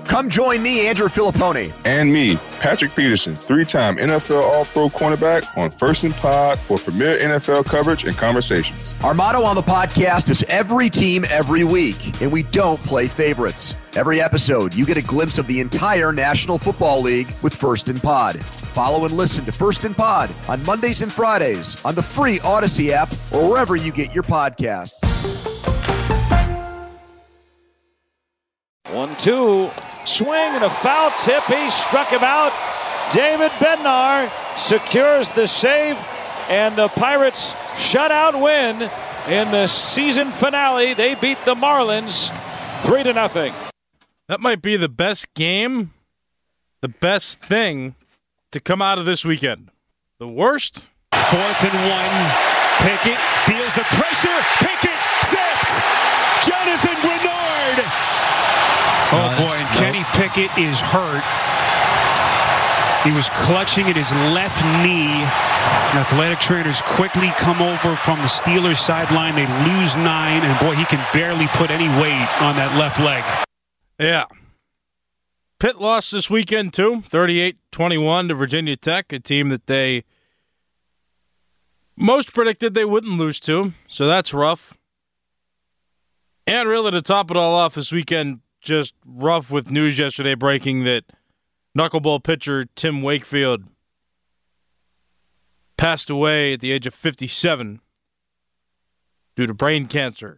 Come join me, Andrew Filipponi. And me, Patrick Peterson, 3-time NFL All-Pro cornerback on First and Pod for premier NFL coverage and conversations. Our motto on the podcast is every team, every week, and we don't play favorites. Every episode, you get a glimpse of the entire National Football League with First and Pod. Follow and listen to First and Pod on Mondays and Fridays on the free Odyssey app or wherever you get your podcasts. 1-2, swing and a foul tip. He struck him out. David Bednar secures the save, and the Pirates shutout win in the season finale. They beat the Marlins 3-0. That might be the best game, the best thing to come out of this weekend. The worst? 4th and 1. Pickett feels the pressure. Pickett sacked. Jonathan Grenard. Oh, boy, and Kenny Pickett is hurt. He was clutching at his left knee. Athletic trainers quickly come over from the Steelers sideline. They lose 9, and boy, he can barely put any weight on that left leg. Yeah. Pitt lost this weekend, too, 38-21 to Virginia Tech, a team that they most predicted they wouldn't lose to, so that's rough. And really, to top it all off this weekend, just rough with news yesterday breaking that knuckleball pitcher Tim Wakefield passed away at the age of 57 due to brain cancer.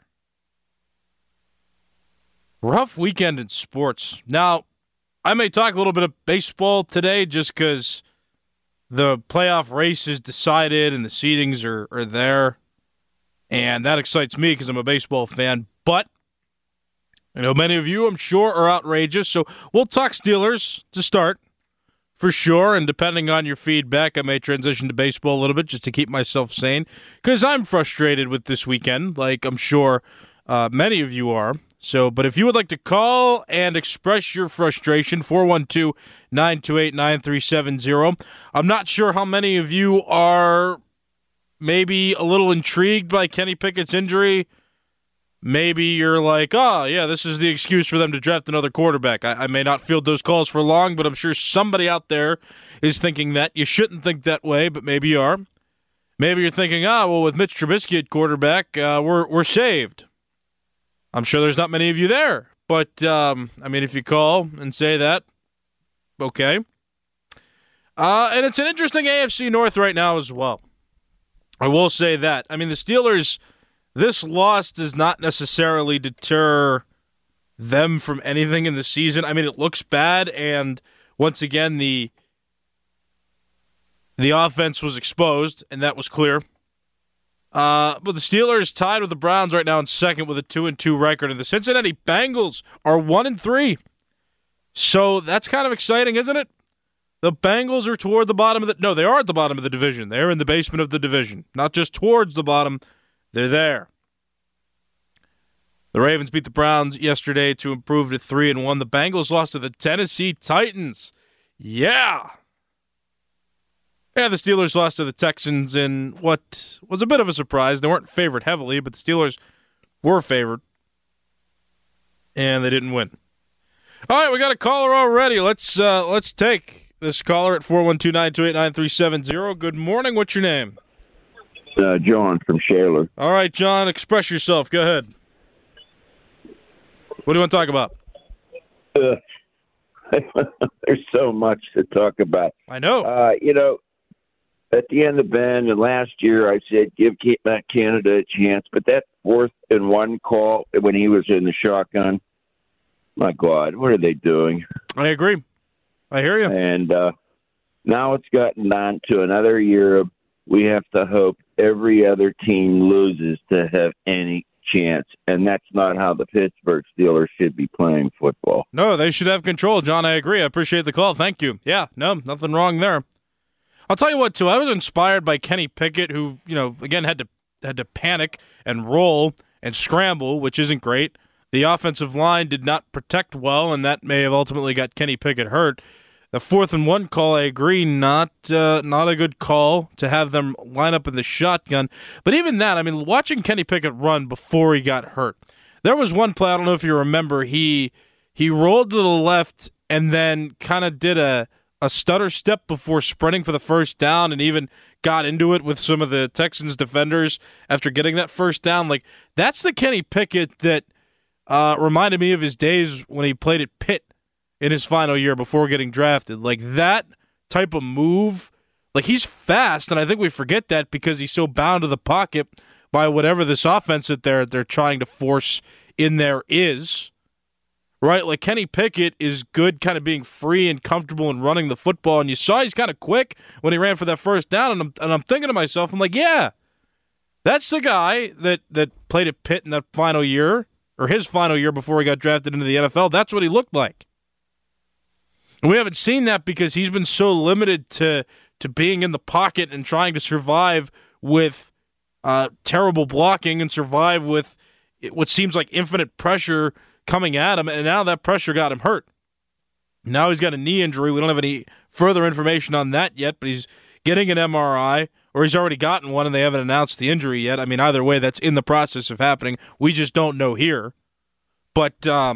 Rough weekend in sports. Now, I may talk a little bit of baseball today just because the playoff race is decided and the seedings are there. And that excites me because I'm a baseball fan. But I know many of you, I'm sure, are outrageous. So we'll talk Steelers to start, for sure. And depending on your feedback, I may transition to baseball a little bit just to keep myself sane. Because I'm frustrated with this weekend, like I'm sure many of you are. So, but if you would like to call and express your frustration, 412-928-9370. I'm not sure how many of you are maybe a little intrigued by Kenny Pickett's injury. Maybe you're like, oh, yeah, this is the excuse for them to draft another quarterback. I may not field those calls for long, but I'm sure somebody out there is thinking that. You shouldn't think that way, but maybe you are. Maybe you're thinking, well, with Mitch Trubisky at quarterback, we're saved. I'm sure there's not many of you there, but, if you call and say that, okay. And it's an interesting AFC North right now as well. I will say that. The Steelers, this loss does not necessarily deter them from anything in the season. It looks bad, and once again, the offense was exposed, and that was clear. But the Steelers tied with the Browns right now in second with a 2-2 record, and the Cincinnati Bengals are 1-3. So that's kind of exciting, isn't it? The Bengals are toward the bottom of they are at the bottom of the division. They're in the basement of the division. Not just towards the bottom, they're there. The Ravens beat the Browns yesterday to improve to 3-1. The Bengals lost to the Tennessee Titans. Yeah. Yeah, the Steelers lost to the Texans in what was a bit of a surprise. They weren't favored heavily, but the Steelers were favored, and they didn't win. All right, we got a caller already. Let's take this caller at 412-928-9370. Good morning. What's your name? John from Shaler. All right, John, express yourself. Go ahead. What do you want to talk about? There's so much to talk about. I know. At the end of Ben, and last year I said give Matt Canada a chance, but that 4th and 1 call when he was in the shotgun, my God, what are they doing? I agree. I hear you. And now it's gotten down to another year of we have to hope every other team loses to have any chance, and that's not how the Pittsburgh Steelers should be playing football. No, they should have control, John. I agree. I appreciate the call. Thank you. Yeah, no, nothing wrong there. I'll tell you what, too. I was inspired by Kenny Pickett, who, again, had to panic and roll and scramble, which isn't great. The offensive line did not protect well, and that may have ultimately got Kenny Pickett hurt. The 4th and 1 call, I agree, not a good call to have them line up in the shotgun. But even that, watching Kenny Pickett run before he got hurt. There was one play, I don't know if you remember, he he rolled to the left and then kind of did a stutter step before sprinting for the first down and even got into it with some of the Texans defenders after getting that first down. Like, that's the Kenny Pickett that reminded me of his days when he played at Pitt in his final year before getting drafted. Like, that type of move, like, he's fast, and I think we forget that because he's so bound to the pocket by whatever this offense that they're trying to force in there is. Right, like Kenny Pickett is good kind of being free and comfortable and running the football, and you saw he's kind of quick when he ran for that first down, and I'm thinking to myself, I'm like, yeah, that's the guy that played at Pitt in that final year, or his final year before he got drafted into the NFL. That's what he looked like. And we haven't seen that because he's been so limited to being in the pocket and trying to survive with terrible blocking and survive with what seems like infinite pressure coming at him, and now that pressure got him hurt. Now he's got a knee injury. We don't have any further information on that yet, but he's getting an MRI, or he's already gotten one, and they haven't announced the injury yet. I mean, either way, that's in the process of happening. We just don't know here. But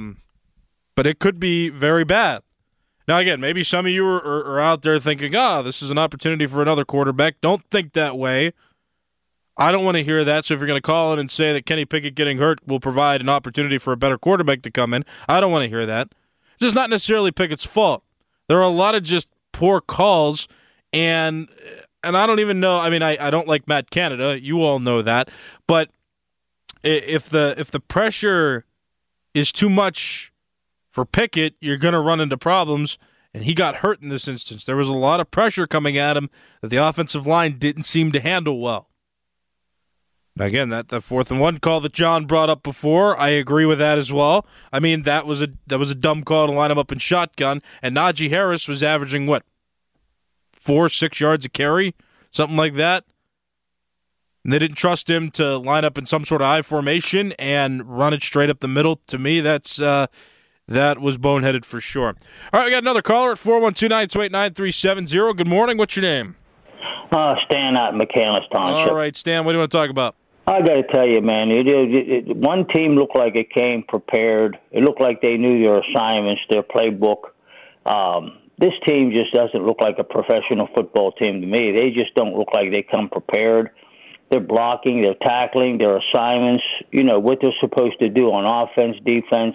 it could be very bad. Now, again, maybe some of you are out there thinking, this is an opportunity for another quarterback. Don't think that way. I don't want to hear that, so if you're going to call in and say that Kenny Pickett getting hurt will provide an opportunity for a better quarterback to come in, I don't want to hear that. It's just not necessarily Pickett's fault. There are a lot of just poor calls, and I don't even know. I mean, I don't like Matt Canada. You all know that. But if the pressure is too much for Pickett, you're going to run into problems, and he got hurt in this instance. There was a lot of pressure coming at him that the offensive line didn't seem to handle well. Again, that 4th and 1 call that John brought up before, I agree with that as well. I mean, that was a dumb call to line him up in shotgun, and Najee Harris was averaging, 4-6 yards a carry, something like that. And they didn't trust him to line up in some sort of I formation and run it straight up the middle. To me, that was boneheaded for sure. All right, we got another caller at 412-928-9370. Good morning. What's your name? Stan out in McCandless Township. All right, Stan, what do you want to talk about? I got to tell you, man, one team looked like it came prepared. It looked like they knew their assignments, their playbook. This team just doesn't look like a professional football team to me. They just don't look like they come prepared. They're blocking, they're tackling, their assignments, what they're supposed to do on offense, defense.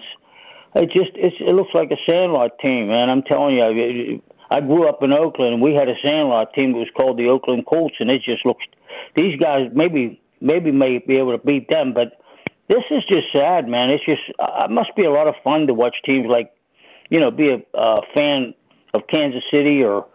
It looks like a Sandlot team, man. I'm telling you, I grew up in Oakland, and we had a Sandlot team that was called the Oakland Colts, and it just looks – these guys maybe may be able to beat them, but this is just sad, man. It's just it must be a lot of fun to watch teams like, be a fan of Kansas City or,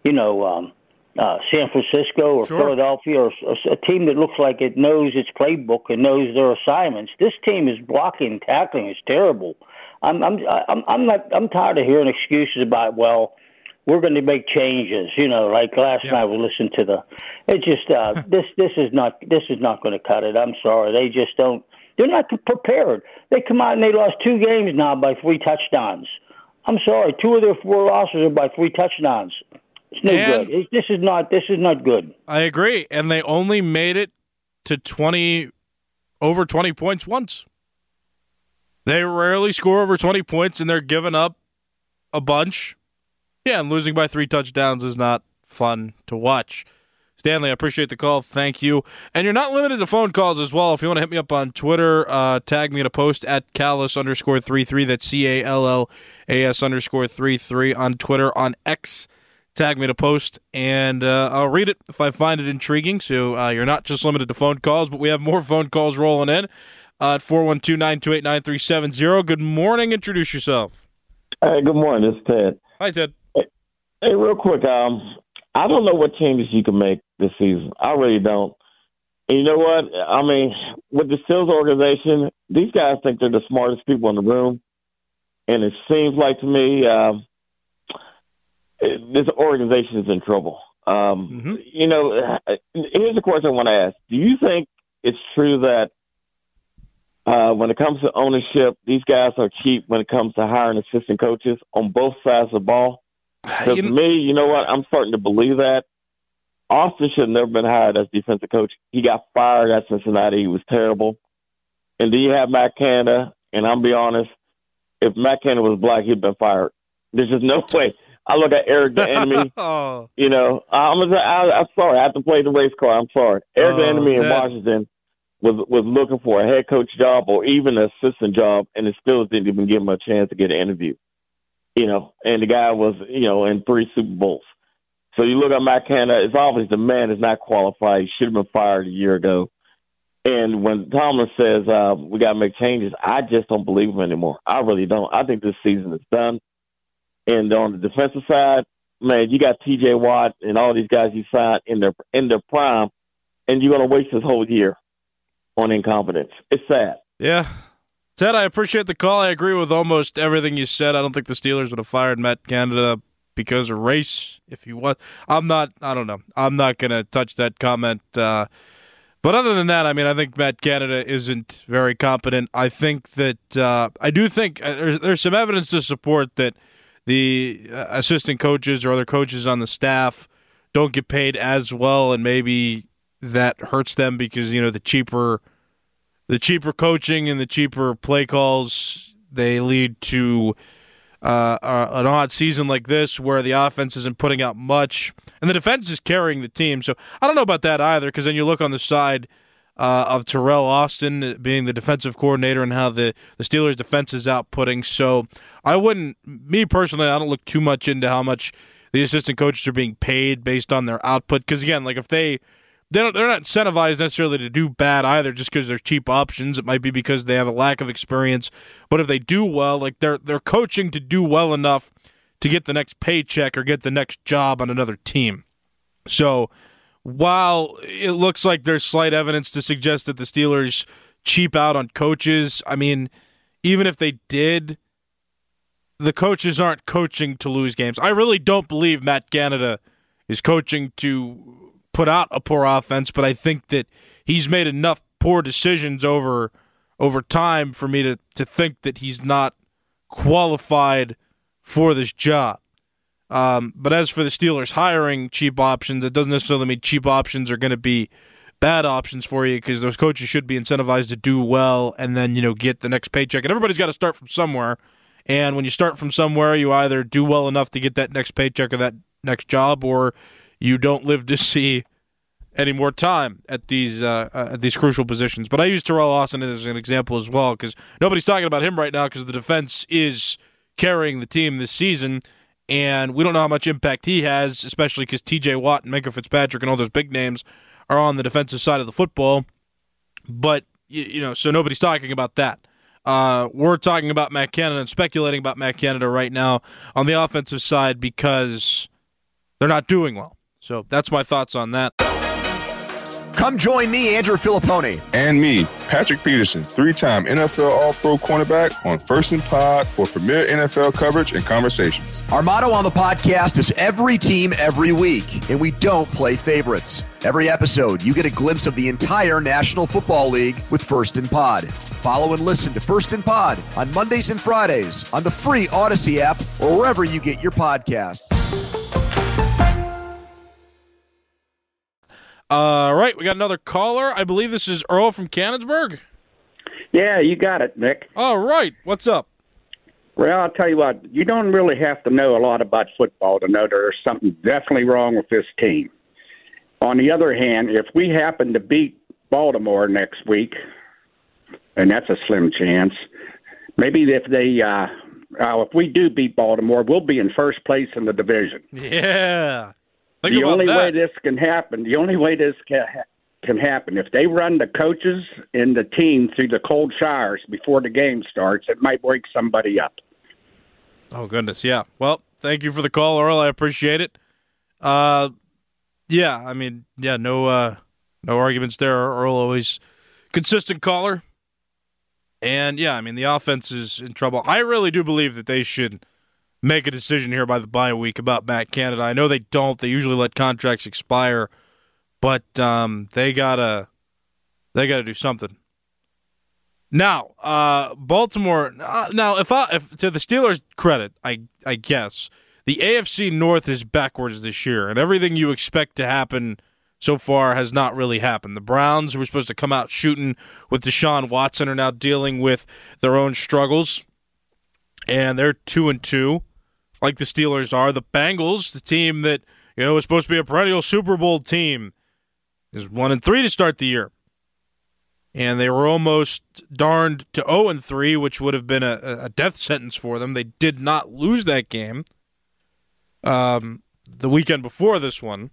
San Francisco or Philadelphia or a team that looks like it knows its playbook and knows their assignments. This team is blocking and tackling. It's terrible. I'm tired of hearing excuses about, we're going to make changes, like last night we listened to this is not going to cut it. I'm sorry. They just don't, they're not prepared. They come out and they lost 2 games now by 3 touchdowns. I'm sorry. 2 of their 4 losses are by 3 touchdowns. It's no good. This is not good. I agree. And they only made it to over 20 points once. They rarely score over 20 points, and they're giving up a bunch. Yeah, and losing by 3 touchdowns is not fun to watch. Stanley, I appreciate the call. Thank you. And you're not limited to phone calls as well. If you want to hit me up on Twitter, tag me in a post at Callas_33. That's CALLAS_33 on Twitter. On X, tag me in a post, and I'll read it if I find it intriguing. So you're not just limited to phone calls, but we have more phone calls rolling in at 412-928-9370. Good morning. Introduce yourself. Hey, good morning. This is Ted. Hi, Ted. Hey, real quick, I don't know what changes you can make this season. I really don't. And you know what? I mean, with the Steelers organization, these guys think they're the smartest people in the room. And it seems like to me this organization is in trouble. Here's the question I want to ask. Do you think it's true that when it comes to ownership, these guys are cheap when it comes to hiring assistant coaches on both sides of the ball? Because to me, you know what? I'm starting to believe that. Austin should have never been hired as defensive coach. He got fired at Cincinnati. He was terrible. And then you have Matt Canada, and I'll be honest, if Matt Canada was black, he'd been fired. There's just no way. I look at Eric Bieniemy. You know, I'm sorry. I have to play the race card. I'm sorry. Eric Bieniemy in Washington was looking for a head coach job or even an assistant job, and it still didn't even give him a chance to get an interview. You know, and the guy was, you know, in 3 Super Bowls. So you look at Matt Canada, it's obvious the man is not qualified. He should have been fired a year ago. And when Tomlin says we got to make changes, I just don't believe him anymore. I really don't. I think this season is done. And on the defensive side, man, you got T.J. Watt and all these guys you signed in their prime, and you're going to waste this whole year on incompetence. It's sad. Yeah. Ted, I appreciate the call. I agree with almost everything you said. I don't think the Steelers would have fired Matt Canada because of race. If he was, I don't know. I'm not going to touch that comment. But other than that, I mean, I think Matt Canada isn't very competent. I think that I do think there's some evidence to support that the assistant coaches or other coaches on the staff don't get paid as well, and maybe that hurts them because, you know, the cheaper coaching and the cheaper play calls, they lead to an odd season like this where the offense isn't putting out much and the defense is carrying the team. So I don't know about that either, because then you look on the side of Terrell Austin being the defensive coordinator and how the Steelers' defense is outputting. So me personally, I don't look too much into how much the assistant coaches are being paid based on their output, because again, like if they're not incentivized necessarily to do bad either just because they're cheap options. It might be because they have a lack of experience. But if they do well, like they're coaching to do well enough to get the next paycheck or get the next job on another team. So while it looks like there's slight evidence to suggest that the Steelers cheap out on coaches, I mean, even if they did, the coaches aren't coaching to lose games. I really don't believe Matt Canada is coaching to put out a poor offense, but I think that he's made enough poor decisions over time for me to think that he's not qualified for this job. But as for the Steelers hiring cheap options, it doesn't necessarily mean cheap options are going to be bad options for you, because those coaches should be incentivized to do well and then, you know, get the next paycheck. And everybody's got to start from somewhere. And when you start from somewhere, you either do well enough to get that next paycheck or that next job, or you don't live to see any more time at these crucial positions. But I use Terrell Austin as an example as well, because nobody's talking about him right now because the defense is carrying the team this season, and we don't know how much impact he has, especially because T.J. Watt and Minkah Fitzpatrick and all those big names are on the defensive side of the football. But, you know, so nobody's talking about that. We're talking about Matt Canada and speculating about Matt Canada right now on the offensive side because they're not doing well. So that's my thoughts on that. Come join me, Andrew Filippone. And me, Patrick Peterson, 3-time NFL All-Pro cornerback on First and Pod for premier NFL coverage and conversations. Our motto on the podcast is every team, every week, and we don't play favorites. Every episode, you get a glimpse of the entire National Football League with First and Pod. Follow and listen to First and Pod on Mondays and Fridays on the free Odyssey app or wherever you get your podcasts. All right, we got another caller. I believe this is Earl from Canonsburg. Yeah, you got it, Nick. All right, what's up? Well, I'll tell you what, you don't really have to know a lot about football to know there's something definitely wrong with this team. On the other hand, if we happen to beat Baltimore next week, and that's a slim chance, maybe if we do beat Baltimore, we'll be in first place in the division. Yeah. The only way this can happen, if they run the coaches and the team through the cold showers before the game starts, it might wake somebody up. Oh, goodness, yeah. Well, thank you for the call, Earl. I appreciate it. No arguments there. Earl, always consistent caller. And, yeah, I mean, the offense is in trouble. I really do believe that they should make a decision here by the bye week about Matt Canada. I know they don't. They usually let contracts expire, but they gotta do something. Now, Baltimore. Now, if to the Steelers' credit, I guess the AFC North is backwards this year, and everything you expect to happen so far has not really happened. The Browns, who were supposed to come out shooting with Deshaun Watson, are now dealing with their own struggles. and they're 2-2, like the Steelers are. The Bengals, the team that was supposed to be a perennial Super Bowl team, is 1-3 to start the year. And they were almost darned to 0-3, which would have been a death sentence for them. They did not lose that game the weekend before this one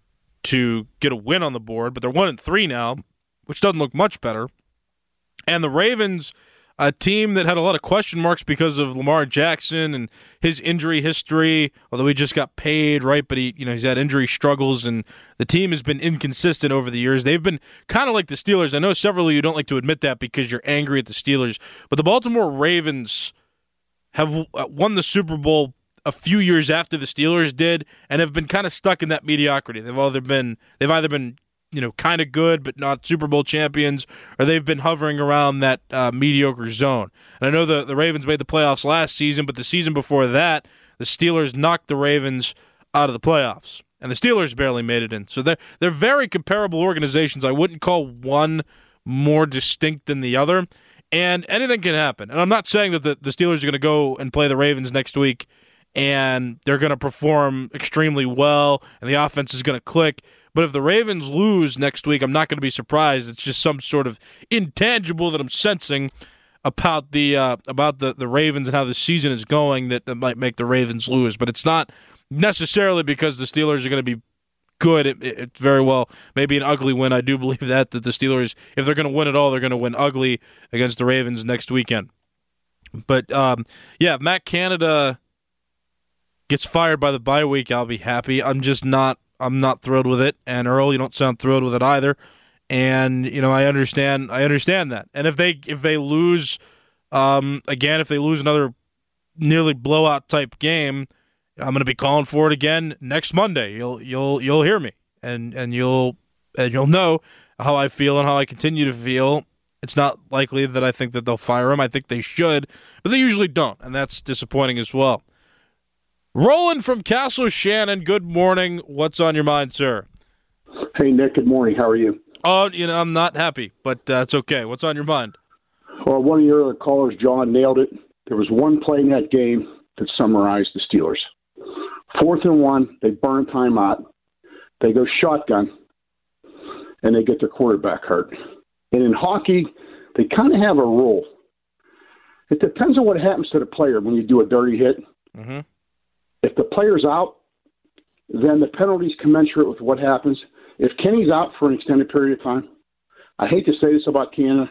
to get a win on the board, but they're 1-3 now, which doesn't look much better. And the Ravens, a team that had a lot of question marks because of Lamar Jackson and his injury history, although he just got paid, right? But he's had injury struggles, and the team has been inconsistent over the years. They've been kind of like the Steelers. I know several of you don't like to admit that because you're angry at the Steelers, but the Baltimore Ravens have won the Super Bowl a few years after the Steelers did, and have been kind of stuck in that mediocrity. They've either been kind of good but not Super Bowl champions, or they've been hovering around that mediocre zone. And I know the Ravens made the playoffs last season, but the season before that, the Steelers knocked the Ravens out of the playoffs, and the Steelers barely made it in. So they're very comparable organizations. I wouldn't call one more distinct than the other, and anything can happen. And I'm not saying that the Steelers are going to go and play the Ravens next week and they're going to perform extremely well and the offense is going to click. But if the Ravens lose next week, I'm not going to be surprised. It's just some sort of intangible that I'm sensing about the Ravens and how the season is going that might make the Ravens lose. But it's not necessarily because the Steelers are going to be good. It's very well maybe an ugly win. I do believe that the Steelers, if they're going to win it all, they're going to win ugly against the Ravens next weekend. But, Matt Canada gets fired by the bye week, I'll be happy. I'm not thrilled with it. And Earl, you don't sound thrilled with it either. And I understand that. And if they lose again, if they lose another nearly blowout type game, I'm going to be calling for it again next Monday. You'll hear me, and you'll know how I feel and how I continue to feel. It's not likely that I think that they'll fire him. I think they should, but they usually don't, and that's disappointing as well. Roland from Castle Shannon, good morning. What's on your mind, sir? Hey, Nick, good morning. How are you? Oh, I'm not happy, but it's okay. What's on your mind? Well, one of your other callers, John, nailed it. There was one play in that game that summarized the Steelers. 4th and 1, they burn timeout. They go shotgun, and they get their quarterback hurt. And in hockey, they kind of have a rule. It depends on what happens to the player when you do a dirty hit. Mm-hmm. If the player's out, then the penalty's commensurate with what happens. If Kenny's out for an extended period of time, I hate to say this about Canada,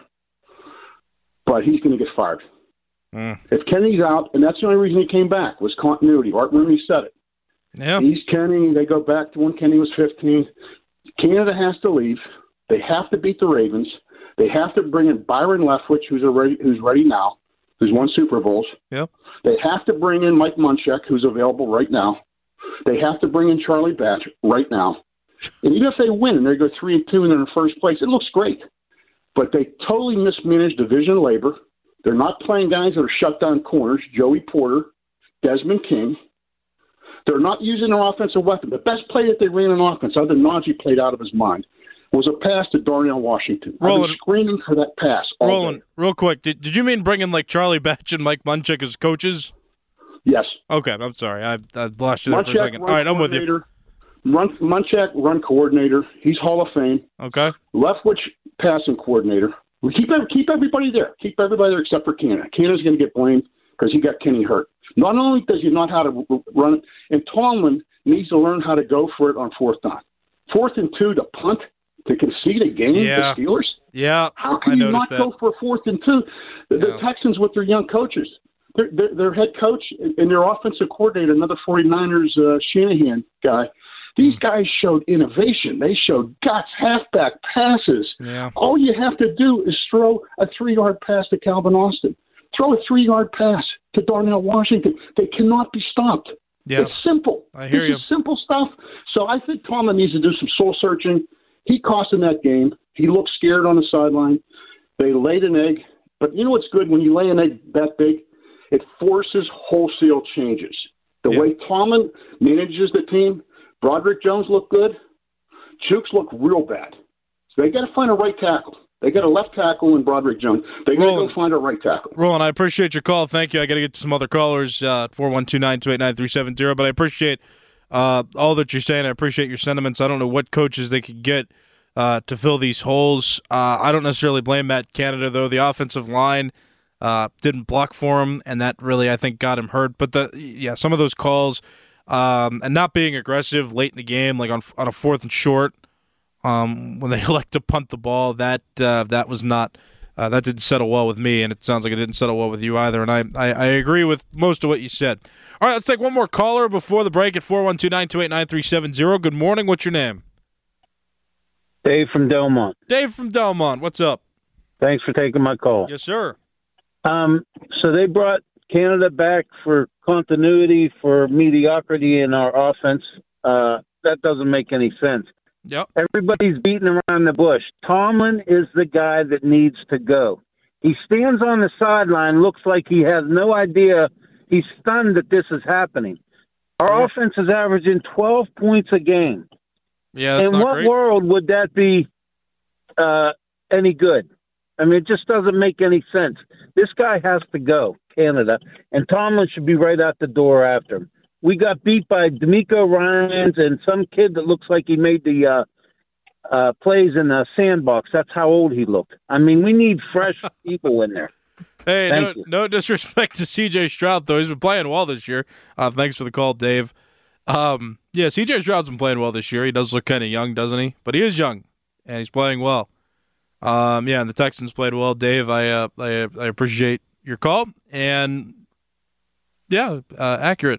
but he's going to get fired. If Kenny's out, and that's the only reason he came back, was continuity. Art Rooney said it. Yeah. He's Kenny. They go back to when Kenny was 15. Canada has to leave. They have to beat the Ravens. They have to bring in Byron Leftwich, who's ready now, who's won Super Bowls. Yep. They have to bring in Mike Munchak, who's available right now. They have to bring in Charlie Batch right now. And even if they win and they go 3-2 and they're in first place, it looks great. But they totally mismanaged division labor. They're not playing guys that are shut down corners, Joey Porter, Desmond King. They're not using their offensive weapon. The best play that they ran on offense, other than Najee played out of his mind, was a pass to Darnell Washington. I've been screaming for that pass all day. Real quick, did you mean bringing like Charlie Batch and Mike Munchak as coaches? Yes. Okay, I'm sorry. I lost you there for a second. All right, I'm with you. Munchak, run coordinator. He's Hall of Fame. Okay. Leftwich, passing coordinator. We keep everybody there. Keep everybody there except for Canada. Canada's going to get blamed because he got Kenny hurt. Not only does he not know how to run it, and Tomlin needs to learn how to go for it on 4th down. 4th and 2 to punt, to concede a game to the Steelers? Yeah, how can you not go for 4th and 2? The Texans with their young coaches, their head coach and their offensive coordinator, another 49ers Shanahan guy, these guys showed innovation. They showed guts, halfback passes. Yeah. All you have to do is throw a 3-yard pass to Calvin Austin. Throw a 3-yard pass to Darnell Washington. They cannot be stopped. Yeah. It's simple. I hear you. It's simple stuff. So I think Tomlin needs to do some soul searching. He cost him that game. He looked scared on the sideline. They laid an egg. But you know what's good? When you lay an egg that big, it forces wholesale changes. The way Tomlin manages the team, Broderick Jones looked good. Chooks looked real bad. So they got to find a right tackle. They got a left tackle in Broderick Jones. They got to go find a right tackle. Roland, I appreciate your call. Thank you. I got to get to some other callers, 412-928-9370. But I appreciate all that you're saying. I appreciate your sentiments. I don't know what coaches they could get to fill these holes. I don't necessarily blame Matt Canada, though. The offensive line didn't block for him, and that really, I think, got him hurt. But some of those calls and not being aggressive late in the game, like on a 4th and short, when they elect to punt the ball, that was not that didn't settle well with me, and it sounds like it didn't settle well with you either. And I agree with most of what you said. All right, let's take one more caller before the break at 412-928-9370. Good morning. What's your name? Dave from Delmont. Dave from Delmont. What's up? Thanks for taking my call. Yes, sir. So they brought Canada back for continuity, for mediocrity in our offense. That doesn't make any sense. Yep. Everybody's beating around the bush. Tomlin is the guy that needs to go. He stands on the sideline, looks like he has no idea. He's stunned that this is happening. Our offense is averaging 12 points a game. Yeah, that's in not what great. world would that be any good? I mean, it just doesn't make any sense. This guy has to go, Canada, and Tomlin should be right out the door after him. We got beat by D'Amico Ryans and some kid that looks like he made the plays in the sandbox. That's how old he looked. I mean, we need fresh people in there. Hey, no disrespect to C.J. Stroud, though. He's been playing well this year. Thanks for the call, Dave. C.J. Stroud's been playing well this year. He does look kind of young, doesn't he? But he is young, and he's playing well. And the Texans played well. Dave, I appreciate your call. And, accurate.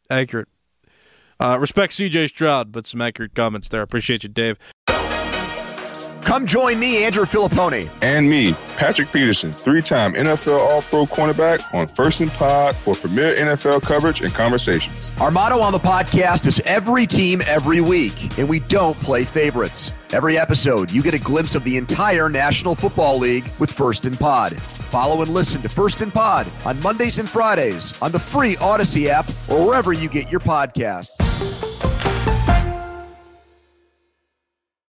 Respect C.J. Stroud, but some accurate comments there. Appreciate you, Dave. Come join me, Andrew Filippone. And me, Patrick Peterson, 3-time NFL All-Pro cornerback on First and Pod for premier NFL coverage and conversations. Our motto on the podcast is every team, every week, and we don't play favorites. Every episode, you get a glimpse of the entire National Football League with First and Pod. Follow and listen to First and Pod on Mondays and Fridays on the free Odyssey app or wherever you get your podcasts.